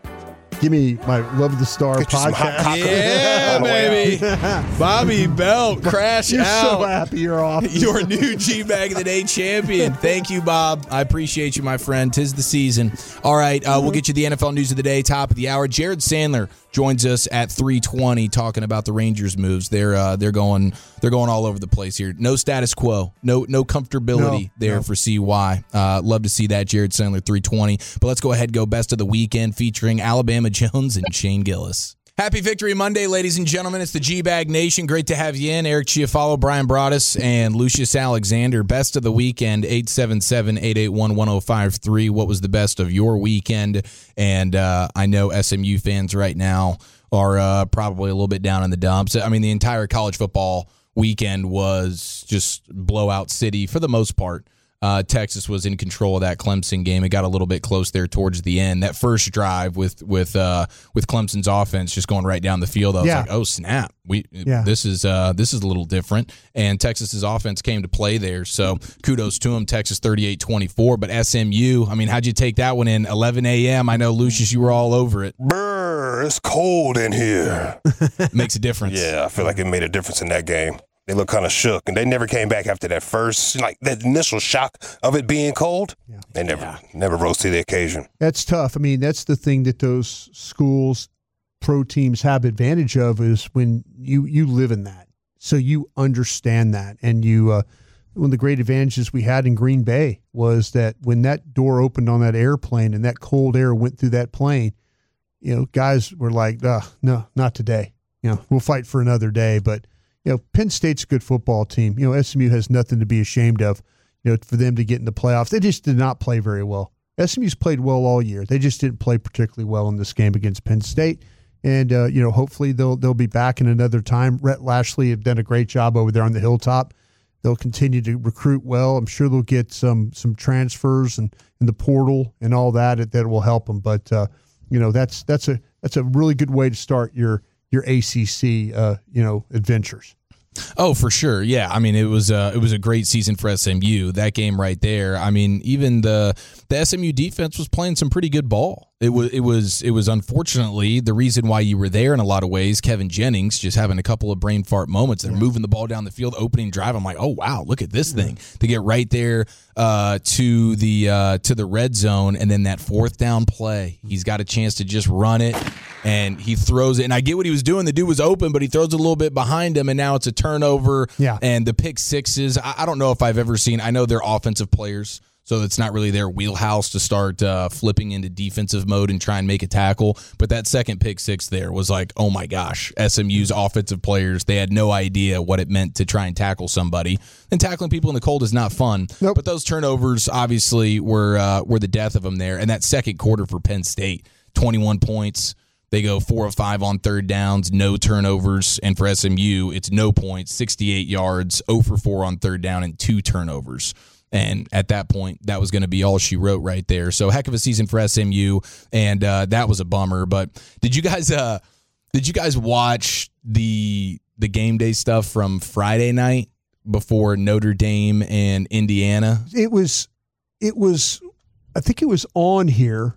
Give me my Love the Star Get you some hot podcast. cockles. Yeah, baby. Bobby Belt, crash You're out. so happy you're off. Your new G-Bag of the Day champion. Thank you, Bob. I appreciate you, my friend. 'Tis the season. All right, uh, we'll get you the N F L news of the day, top of the hour. Jared Sandler joins us at three twenty, talking about the Rangers' moves. They're uh, they're going they're going all over the place here. No status quo, no no comfortability No, there no. for C Y. Uh, love to see that, Jared Sandler, three twenty. But let's go ahead and go best of the weekend, featuring Alabama Jones and Shane Gillis. Happy Victory Monday, ladies and gentlemen. It's the G-Bag Nation. Great to have you in. Eric Chiafalo, Brian Broaddus, and Lucius Alexander. Best of the weekend, eight seven seven, eight eight one, one oh five three. What was the best of your weekend? And uh, I know S M U fans right now are uh, probably a little bit down in the dumps. I mean, the entire college football weekend was just blowout city for the most part. Uh, Texas was in control of that Clemson game. It got a little bit close there towards the end. That first drive with with uh, with Clemson's offense just going right down the field, I was Yeah. like, "Oh snap! We Yeah. this is uh, this is a little different." And Texas's offense came to play there, so kudos to them. Texas thirty-eight twenty-four, but S M U. I mean, how'd you take that one in? eleven a.m. I know, Lucius, you were all over it. Brr, it's cold in here. Makes a difference. Yeah, I feel like it made a difference in that game. They look kind of shook, and they never came back after that first, like that initial shock of it being cold. Yeah. They never, yeah. never rose to the occasion. That's tough. I mean, that's the thing that those schools, pro teams have advantage of is when you you live in that, so you understand that, and you. Uh, one of the great advantages we had in Green Bay was that when that door opened on that airplane and that cold air went through that plane, you know, guys were like, uh, "No, not today. You know, we'll fight for another day." But you know, Penn State's a good football team. You know, S M U has nothing to be ashamed of. You know, for them to get in the playoffs, they just did not play very well. S M U's played well all year. They just didn't play particularly well in this game against Penn State. And uh, you know, hopefully they'll they'll be back in another time. Rhett Lashley have done a great job over there on the Hilltop. They'll continue to recruit well. I'm sure they'll get some some transfers and in the portal and all that that will help them. But uh, you know, that's that's a that's a really good way to start your your A C C uh, you know adventures. Oh, for sure. Yeah. I mean, it was uh, it was a great season for S M U. That game right there. I mean, even the the S M U defense was playing some pretty good ball. It was it was it was unfortunately the reason why you were there in a lot of ways. Kevin Jennings just having a couple of brain fart moments. They're yeah. moving the ball down the field, opening drive. I'm like, oh wow, look at this yeah. thing to get right there uh, to the uh, to the red zone, and then that fourth down play. He's got a chance to just run it. And he throws it, and I get what he was doing. The dude was open, but he throws it a little bit behind him, and now it's a turnover. Yeah. And the pick sixes, I, I don't know if I've ever seen. I know they're offensive players, so it's not really their wheelhouse to start uh, flipping into defensive mode and try and make a tackle. But that second pick six there was like, oh my gosh, S M U's offensive players, they had no idea what it meant to try and tackle somebody. And tackling people in the cold is not fun. Nope. But those turnovers obviously were uh, were the death of them there. And that second quarter for Penn State, twenty-one points. They go four of five on third downs, no turnovers. And for S M U, it's no points, sixty-eight yards, zero for four on third down, and two turnovers. And at that point, that was going to be all she wrote right there. So heck of a season for S M U, and uh, that was a bummer. But did you guys uh, did you guys watch the the game day stuff from Friday night before Notre Dame and Indiana? It was, it was, I think it was on here.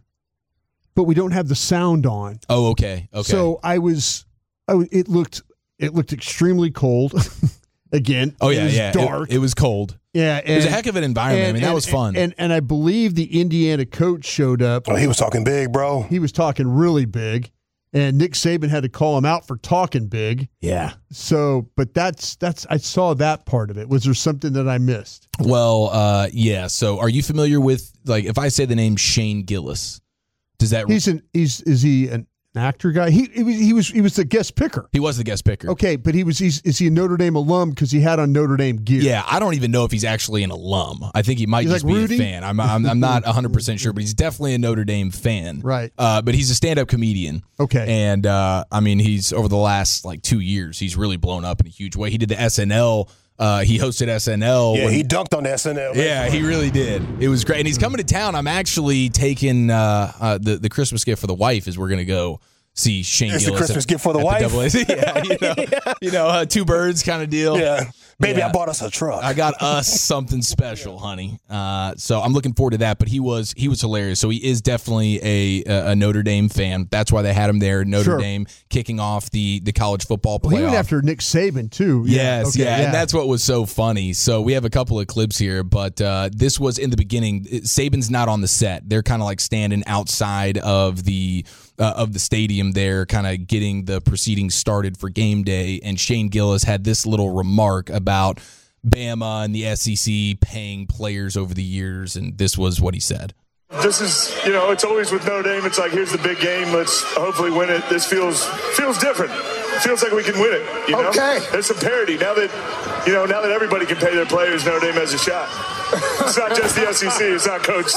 But we don't have the sound on. Oh, okay. Okay. So I was, I was it looked, it looked extremely cold. Again. Oh yeah, it was yeah. Dark. It, it was cold. Yeah, and, it was a heck of an environment. And, I mean, that and, was fun. And, and and I believe the Indiana coach showed up. Oh, he was talking big, bro. He was talking really big, and Nick Saban had to call him out for talking big. Yeah. So, but that's that's I saw that part of it. Was there something that I missed? Well, uh, yeah. So, are you familiar with, like, if I say the name Shane Gillis? Does that he's an he's is he an an actor guy. He, he was he was he was the guest picker. He was the guest picker. Okay, but he was he's, is he a Notre Dame alum because he had on Notre Dame gear? Yeah, I don't even know if he's actually an alum. I think he might He's just like be Rudy? a fan. I'm I'm, I'm not one hundred percent sure, but he's definitely a Notre Dame fan. Right. Uh, but he's a stand-up comedian. Okay. And uh, I mean, he's over the last like two years, he's really blown up in a huge way. He did the S N L. Uh, he hosted S N L. Yeah, when, he dunked on the S N L. Yeah, he really did. It was great. And he's coming to town. I'm actually taking uh, uh, the, the Christmas gift for the wife is we're going to go see Shane It's Gillis. the Christmas at, gift for the at wife? double A. yeah, you know, Yeah. you know uh, two birds kind of deal. Yeah. Baby, Yeah. I bought us a truck. I got us something special, honey. Uh, so I'm looking forward to that. But he was he was hilarious. So he is definitely a a Notre Dame fan. That's why they had him there. Notre Sure. Dame kicking off the the college football playoff. Well, he went after Nick Saban too. Yes, Okay, yeah, and that's what was so funny. So we have a couple of clips here, but uh, this was in the beginning. Saban's not on the set; they're kind of like standing outside of the uh, of the stadium there, kind of getting the proceedings started for game day. And Shane Gillis had this little remark about Bama and the S E C paying players over the years, and this was what he said. This is, you know, it's always with Notre Dame. It's like, here's the big game. Let's hopefully win it. This feels feels different. Feels like we can win it. You know? Okay. There's some parity now that, you know, now that everybody can pay their players. Notre Dame has a shot. It's not just the S E C. It's not Coach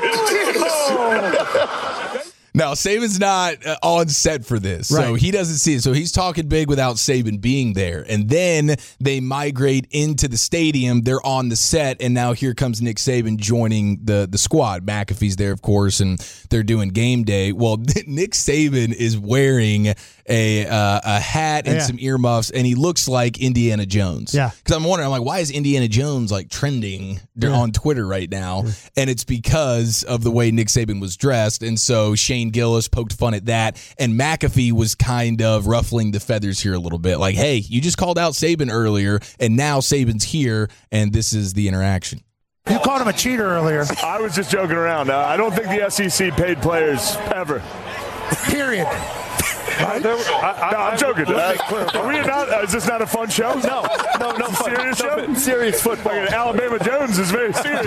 Saban. Now, Saban's not uh, on set for this, so Right. he doesn't see it. So he's talking big without Saban being there. And then they migrate into the stadium. They're on the set, and now here comes Nick Saban joining the, the squad. McAfee's there, of course, and they're doing game day. Well, Nick Saban is wearing a uh, a hat and Yeah. some earmuffs, and he looks like Indiana Jones. Yeah. Because I'm wondering, I'm like, why is Indiana Jones like trending Yeah. on Twitter right now? And it's because of the way Nick Saban was dressed. And so Shane Gillis poked fun at that. And McAfee was kind of ruffling the feathers here a little bit. Like, hey, you just called out Saban earlier, and now Saban's here, and this is the interaction. You called him a cheater earlier. I was just joking around. Uh, I don't think the S E C paid players ever. Period. I, no, I'm joking. Uh, are we not? Uh, is this not a fun show? No, no, no. It's a fun. serious No, show. but serious football. Like, Alabama Jones is very serious. No,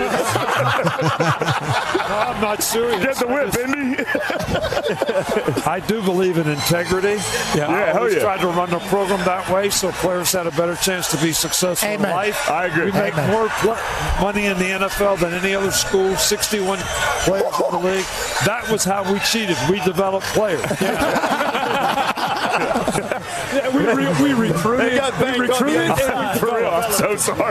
I'm not serious. Get the whip, Indy. I do believe in integrity. Yeah, Yeah, I hell always yeah. tried to run the program that way so players had a better chance to be successful Amen. in life. I agree. We make Amen. more pl- money in the N F L than any other school, sixty-one players in the league. That was how we cheated. We developed players. Yeah, we, re- we recruited. We recruited. and For we real, I'm so developed. sorry.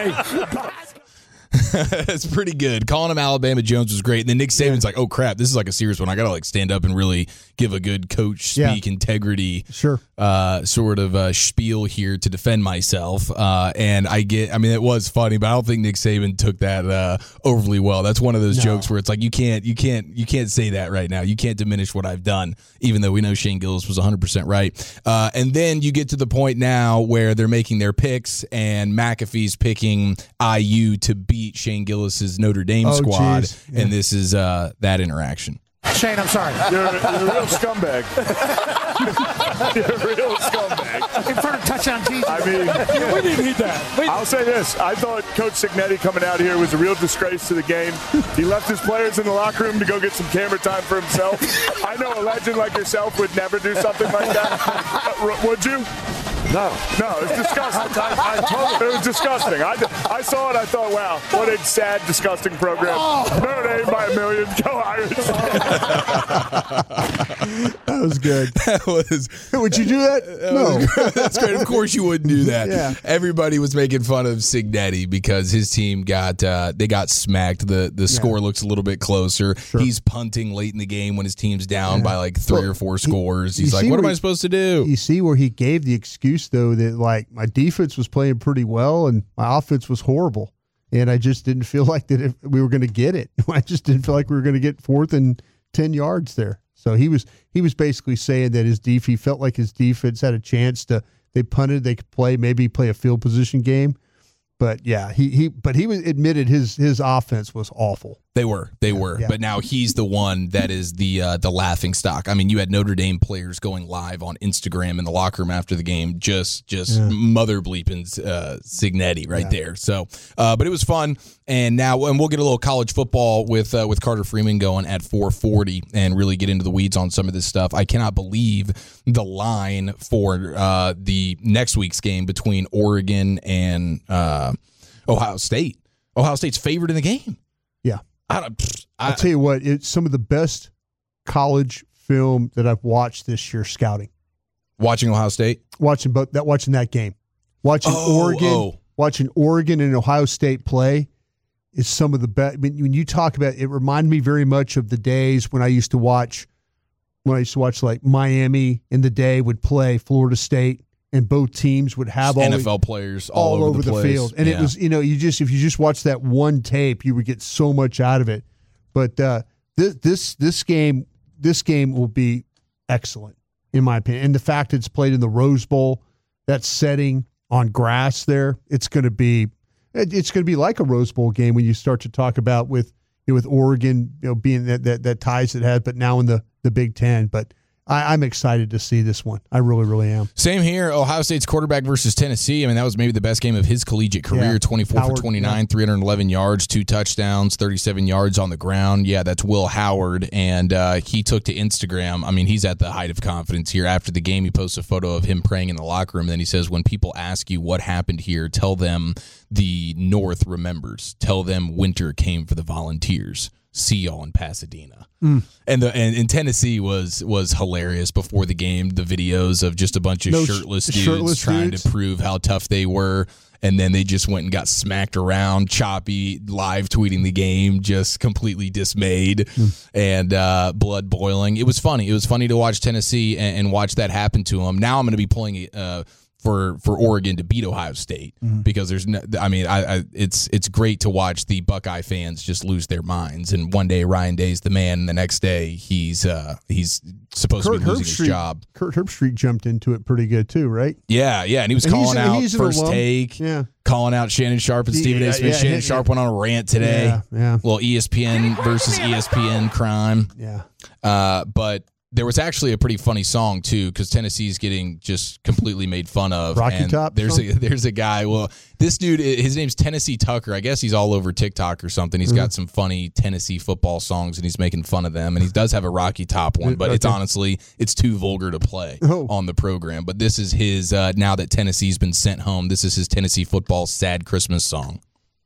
It's pretty good. Calling him Alabama Jones was great. And then Nick Saban's like, oh, crap, this is like a serious one. I got to like stand up and really give a good coach speak Yeah. integrity Sure. uh, sort of uh, spiel here to defend myself. Uh, and I get, I mean, it was funny, but I don't think Nick Saban took that uh, overly well. That's one of those No. jokes where it's like, you can't, you can't, you can't say that right now. You can't diminish what I've done, even though we know Shane Gillis was one hundred percent right. Uh, and then you get to the point now where they're making their picks and McAfee's picking I U to beat Shane Gillis's Notre Dame Oh, squad. geez. Yeah. And this is uh, that interaction. Shane, I'm sorry. You're, you're a real scumbag. You're a real scumbag. In front of touchdown Jesus. I mean, We didn't need that. We- I'll say this. I thought Coach Cignetti coming out here was a real disgrace to the game. He left his players in the locker room to go get some camera time for himself. I know a legend like yourself would never do something like that. Uh, would you? No. No, it's disgusting. I, I told It was disgusting. I, I saw it. I thought, wow, what a sad, disgusting program. Notre Dame by a million. Go Irish. That was good. That was. Would you do that? No. That's great. Of course you wouldn't do that. Yeah. Everybody was making fun of Cignetti because his team got uh, they got smacked. The the score looks a little bit closer. He's punting late in the game when his team's down Yeah. by like three Well, or four he- scores. you He's like, see what am where I he- supposed to do? You see where he gave the excuse, though, that like my defense was playing pretty well and my offense was horrible. And I just didn't feel like that if we were going to get it. I just didn't feel like we were going to get fourth and ten yards there. So he was he was basically saying that his def he felt like his defense had a chance to they punted, they could play, maybe play a field position game. But yeah, he he but he was admitted his his offense was awful. They were, they were, yeah. but now he's the one that is the uh, the laughing stock. I mean, you had Notre Dame players going live on Instagram in the locker room after the game, just just Yeah. mother bleeping uh, Cignetti right Yeah. there. So, uh, but it was fun, and now and we'll get a little college football with uh, with Carter Freeman going at four forty and really get into the weeds on some of this stuff. I cannot believe the line for uh, the next week's game between Oregon and uh, Ohio State. Ohio State's favored in the game. Yeah. I don't, I, I'll tell you what, it's some of the best college film that I've watched this year scouting. Watching Ohio State? Watching both that watching that game. Watching Oh, Oregon, oh. watching Oregon and Ohio State play is some of the best. When, when you talk about it, reminded me very much of the days when I used to watch when I used to watch like Miami in the day would play Florida State, and both teams would have all N F L the, players all, all over the, the, place. field. And Yeah. it was, you know, you just if you just watch that one tape, you would get so much out of it. But uh, this this this game this game will be excellent in my opinion. And the fact it's played in the Rose Bowl, that setting on grass there, it's going to be it- it's going to be like a Rose Bowl game when you start to talk about with you know, with Oregon, you know, being that that, that ties it had, but now in the the Big Ten. But I, I'm excited to see this one. I really, really am. Same here. Ohio State's quarterback versus Tennessee. I mean, that was maybe the best game of his collegiate career. Yeah. twenty-four Howard, for twenty-nine, yeah. three hundred eleven yards, two touchdowns, thirty-seven yards on the ground. Yeah, that's Will Howard. And uh, he took to Instagram. I mean, he's at the height of confidence here. After the game, he posts a photo of him praying in the locker room. And then he says, when people ask you what happened here, tell them the North remembers. Tell them winter came for the Volunteers. See y'all in Pasadena. Mm. And the and, and Tennessee was was hilarious before the game. The videos of just a bunch of No sh- shirtless dudes shirtless trying dudes. to prove how tough they were, and then they just went and got smacked around. Choppy live tweeting the game, just completely dismayed and uh, blood boiling. It was funny. It was funny to watch Tennessee and, and watch that happen to them. Now I'm going to be pulling uh, for for Oregon to beat Ohio State because there's no. I mean, I, I it's it's great to watch the Buckeye fans just lose their minds. And one day Ryan Day's the man, and the next day he's uh, he's supposed to Kurt be losing Herbstreit, his job. Kurt Herbstreit jumped into it pretty good too, right? Yeah, yeah, and he was And he's calling an- out he's an first alum. take, Yeah. calling out Shannon Sharp and Stephen Yeah, A. Smith. yeah, Shannon yeah, Sharp yeah. went on a rant today. Yeah, yeah. Well, E S P N versus E S P N crime. Yeah. Uh, but there was actually a pretty funny song too, because Tennessee's getting just completely made fun of. Rocky and Top There's song? a there's a guy. Well, this dude, his name's Tennessee Tucker. I guess he's all over TikTok or something. He's Mm-hmm. got some funny Tennessee football songs, and he's making fun of them. And he does have a Rocky Top one, but it's Okay. honestly it's too vulgar to play Oh. on the program. But this is his. Uh, now that Tennessee's been sent home, this is his Tennessee football sad Christmas song.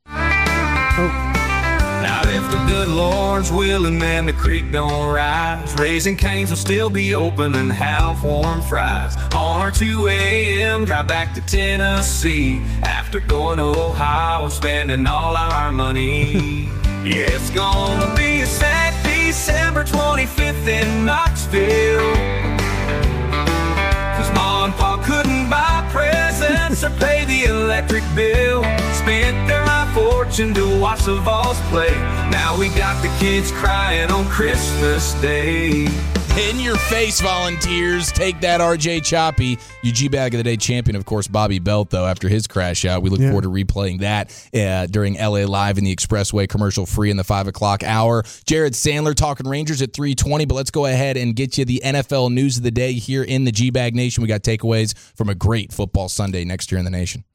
Now if the good Lord's willing and the creek don't rise, Raising Cane's will still be open and have warm fries. On our two a.m. drive back to Tennessee, after going to Ohio, spending all our money. Yeah, it's gonna be a sad December twenty-fifth in Knoxville, 'cause Ma and Pa couldn't buy presents or pay the electric bill. Spent their life fortune to watch the Vols play. Now we got the kids crying on Christmas Day. In your face, Volunteers. Take that, R J Choppy. Your G-Bag of the Day champion, of course, Bobby Belt, though, after his crash out. We look Yeah. forward to replaying that uh, during L A Live in the Expressway, commercial free in the five o'clock hour. Jared Sandler talking Rangers at three twenty, but let's go ahead and get you the N F L news of the day here in the G-Bag Nation. We got takeaways from a great football Sunday next year in the nation.